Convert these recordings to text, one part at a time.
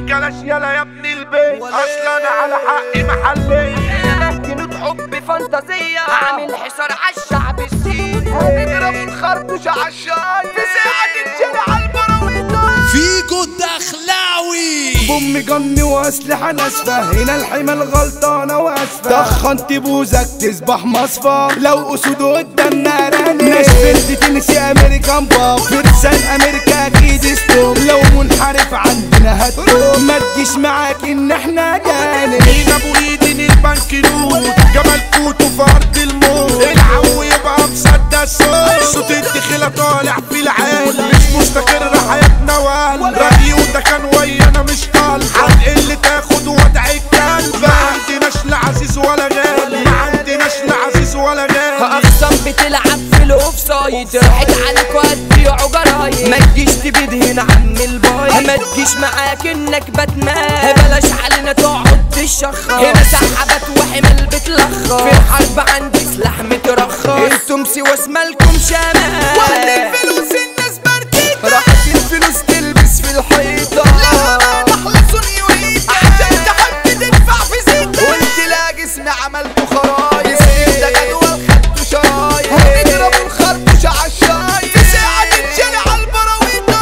كلاش يلا يا ابن البيت اصلا انا على حقي محلي. كنت حب فانتازية عامل حصار عالشعب السيري بنضرب الخرطوش عالشاي في ساعة تتشال عالبراويطة فيكو الدخلاوي بوم جن واسلحة ناسفة هنا الحمل غلطانة واسفة تخنت بوزك تصبح مصفى لو اسود قدامنا راني ناشفيلد تنسي امريكان باب فرسان امريكا اكيد ستوب لو منحرف عندنا هتوب ما تجيش معاك ان احنا جانب مين ابو ايدين البنك نود جمال كوتو في ارض الموت العو يبقى مصدق صوت الدخيلة طالع في العالي مش مستقر حياتنا رأيي وده كان ويانا مش طالع عن اللي تاخد وضع الكلب ما عندناش لا عزيز ولا غالي ما عندناش لا عزيز ولا غالي اقسم بتلعب في الاوفسايد راحت عليك وهتبيعوا جرايد ما تجيش تبيد هنا عم الباي ما تجيش معاك انك باتمان بلاش علينا تقعد تشخص هنا سحبات وحمل بتلخص في الحرب عندي سلاح مترخص انتم سوا اسمالكم شمال وقت الفلوس الناس بردت راحت الفلوس تلبس في الحيطة لا نخلصوا نيويتا عشان تحب تدفع في زيتا قلت لا جسمي عملته خرايط ده جدول خدته شرايط هنضربوا الخرطوش عالشاي في ساعة تتشال عالبراويطة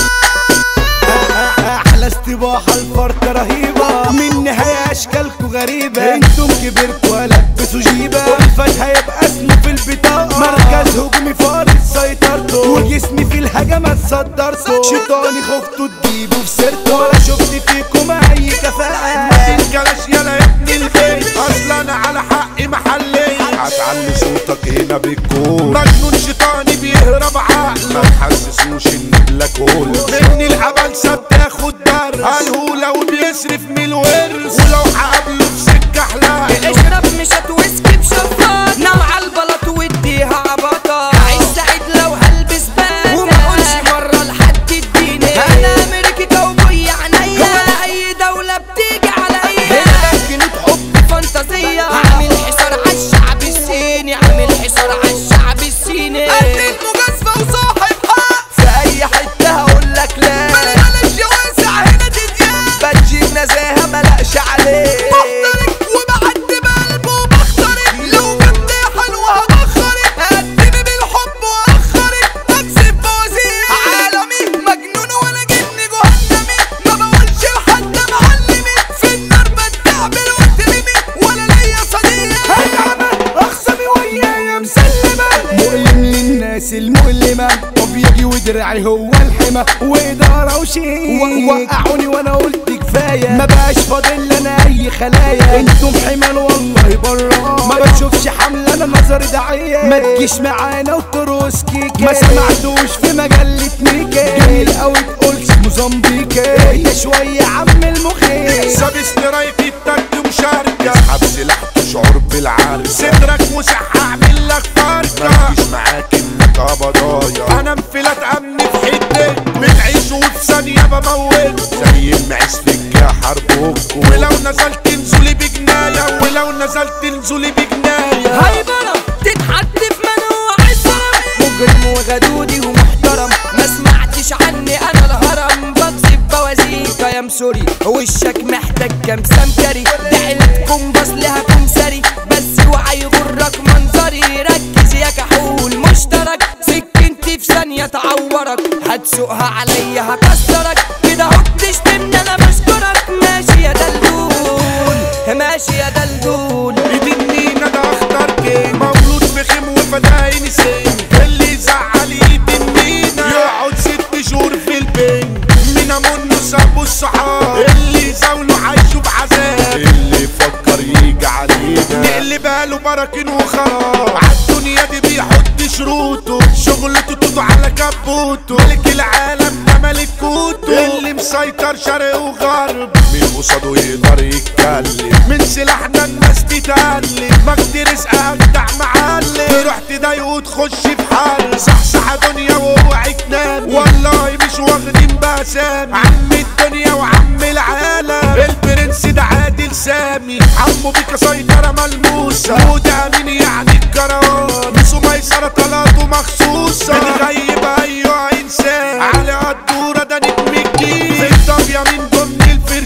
احلى استباحة الفرقة رهيبة من نهاية اشكالكوا غريبة انتم كبرتوا لبسوا جيبة والفتح هيبقى اسمه في البطاقة مركز هجومي فارض سيطرته وجسمي في الهجمات صدرته شيطاني خفتوا تجيبوا في سيرته ولا شفت فيكم اي كفاءة تنجلش يلا يا ابن البيت اصلا انا على حقي محلي هتعلي صوتك هنا بالكون مجنون شيطاني بيهرب عقله ما تحسسوش ان بلاك هول من العبلسه بتاخد درس الهوله وبيصرف من الورث ولو هقابله في سكه حلاق اشرب مش هتوسكي بشفاط نام عالبلاط واديها عباطة عايز سعيد لو هلبس باتا وما اقولش مرة لحد اديني انا امريكي كوبوي عينيا اي دولة بتيجي عليا هنا كنت حب فانتازية عامل حصار عالشعب الصيني عامل حصار عالشعب الصيني قد المجازفة وصاحب حق في اي حتة هقولك لا بلاش واسع هنا تديان بتجيب نزاهة ملقش عليه بخترك وبعدي بقلبه وبخترك لو جبت حلوة هبخرك هقدمي بالحب واخرك بكسب بوزير عالمي مجنون ولا جني جهنمي ما بقولش لحد معلمي في النار بتعمل وترمي ولا ليا صديق هتعمل اخصمي ويايا مسلمة مؤلم للناس المؤلمة وبيجي ودراعي هو الحمى وإدارة وشيك وقعوني وانا قلت كفاية ما بقاش فاضل لنا اي خلايا انتم حمل والله برا ما بشوفش حملة انا نظري داعية ما تجيش معانا وتروس كيكة ما سمعتوش في مجلة ميكا جميل اوي تقولش موزمبيكا اهدى شوية عم المخيف ساب استرايكي التك مشاركة اسحب سلاحته شعور بالعارف صدرك وسح هعمل لك فرقة ما تجيش معاك انك قبضايا انا انفلات امني في حدك بتعيش وفي ثانية بموت زي المعيش في الجاه حربكم ولو نزلت انزلي بجناية ولو نزلت انزلي بجناية هايبرة تتحط في منوع الصرم مجرم وغدودي ومحترم ما سمعتش عني انا الهرم بقصف بوازيكا يا مسوري وشك محتاج كام سمكري ده عيلتكم بس لها كمسري بس اوعى يغرك منظري ركز يا كحول مشترك سكنتي في ثانية تعورك هتسوقها عليا هكسرك كده اهو بتشتمني انا بشكرك ماشي يا دلدول ماشي يا دلدول ايدينا ده اخطر جيم مولود في خيم وفدايني سين اللي يزعل ايدينا يقعد 6 شهور في البين مينا منه سابوا الصحاب اللي يزاولوا عايشوا بعذاب اللي يفكر يجي علينا نقلب باله براكين وخراب عالدنيا دي بيحط شروطه شغلته توتو على كبوته ملك العالم ده ملك كوتو اللي مسيطر شرق وغرب مين قصاده يقدر يتكلم من سلاحنا الناس تتقلب مجدي رزق اجدع معلم تروح تضايقه وتخش في حل صحصح دنيا واوعي تنام والله مش واخدين باسامي عم الدنيا وعم العالم البرنس ده عادل سامي عمو بيكا سيطرة ملموسة وده مين يعني الكروان نسو ميسرة طلاته مخصوصة بتغيب ايوه انسان على الدورة ده نجم الجيل في الطابية من ضمن الفرق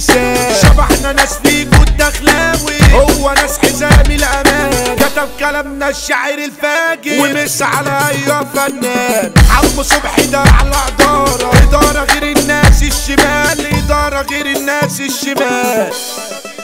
كلامنا الشاعر الفاجر ومس على اي فنان. عم صبحي ده على اداره غير الناس الشمال، اداره غير الناس الشمال.